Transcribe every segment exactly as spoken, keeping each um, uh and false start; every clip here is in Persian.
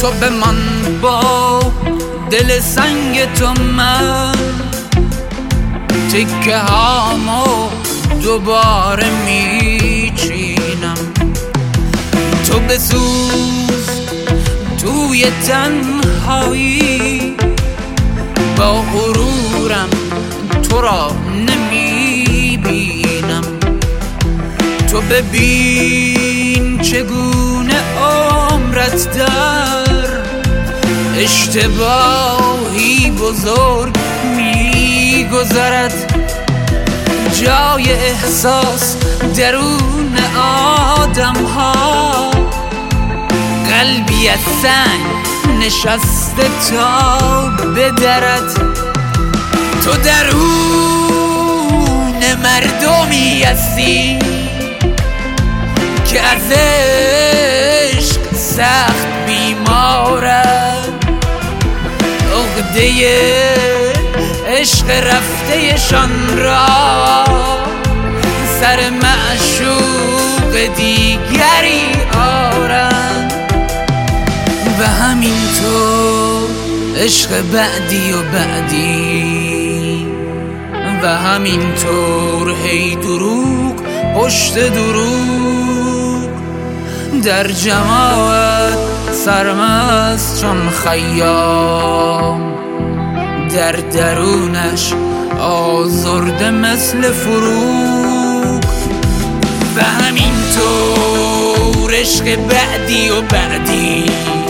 تو بمان با دل سنگ تو، من تکه هامو دوباره میچینم. تو بسوز توی تنهایی، با غرورم تو را نمیبینم. تو ببین چگونه عمرت در اشتباهی بزرگ میگذرد. جای احساس درون آدم ها، قلبی از سنگ نشسته تا بدرد. تو درون مردمی هستی که از عشق سخت بیمارن. عقده عشق رفته شان را سر معشوق دیگری آرن. و همینطور عشق بعدی و بعدی، و همینطور هی دروغ پشت دروغ، در جماعت سرمست چون خیام، در درونش آزرده مثل فروغ. و همینطور عشق بعدی و بعدی،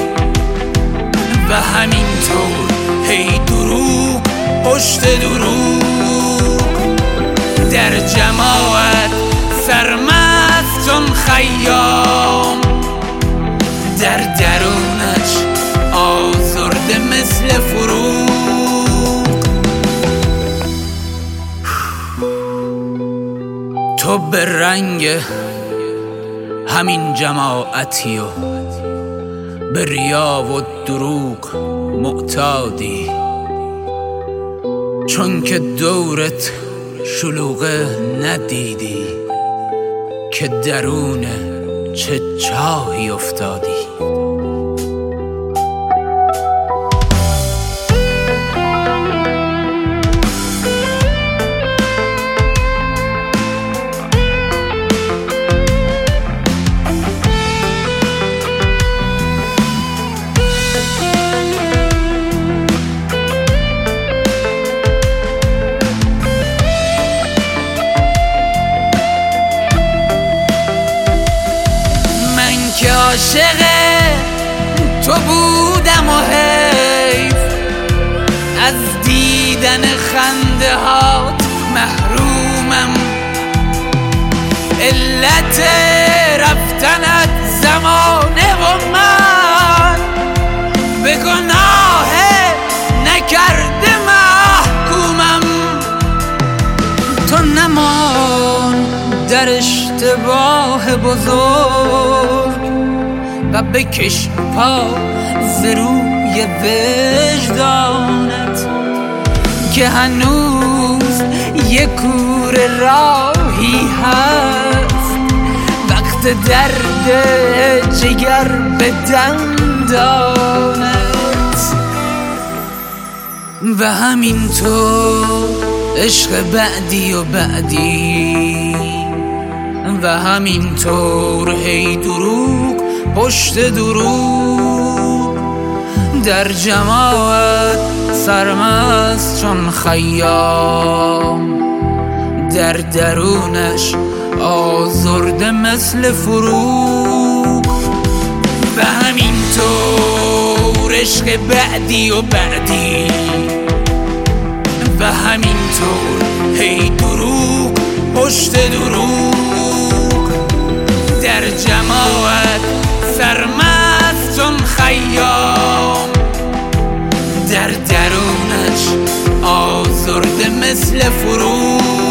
و همینطور هی دروغ پشت دروغ، در جماعت سرمست چون خیام، در درونش آزرده مثل فروغ. تو به رنگ همین جماعتی و به ریا و دروغ معتادی، چون که دورت شلوغه ندیدی که درون چه چاهی افتادی. که عاشق تو بودم و حیف از دیدن خنده هات محرومم. علت رفتنت زمانه و من به گناه نکرده محکومم. تو نمان در اشتباه بزرگ و بکش پا ز روی وجدانت که هنوز یک کوره راهی هست وقت درد جگر به دندانت. و همینطور عشق بعدی و بعدی، و همینطور هی دروغ پشت دروغ، در جماعت سرمست چون خیام، در درونش آزرده مثل فروغ. و همینطور عشق بعدی و بعدی، و همینطور هی دروغ پشت دروغ، در جماعت سرمست چون خیام، در درونش آزرده مثل فروغ.